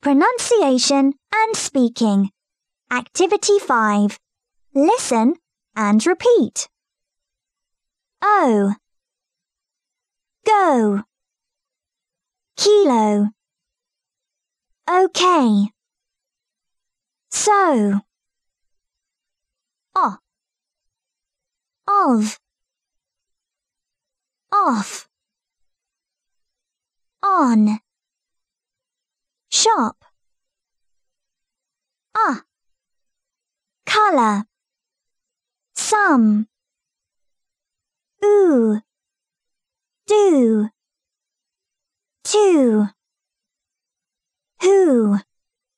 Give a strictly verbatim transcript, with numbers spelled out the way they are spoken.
Pronunciation and speaking. Activity five. Listen and repeat. O. Go. Kilo. Okay. So. O. Of. Off. On. Shop. Ah. Color. Some. Ooh. Do. To. Who.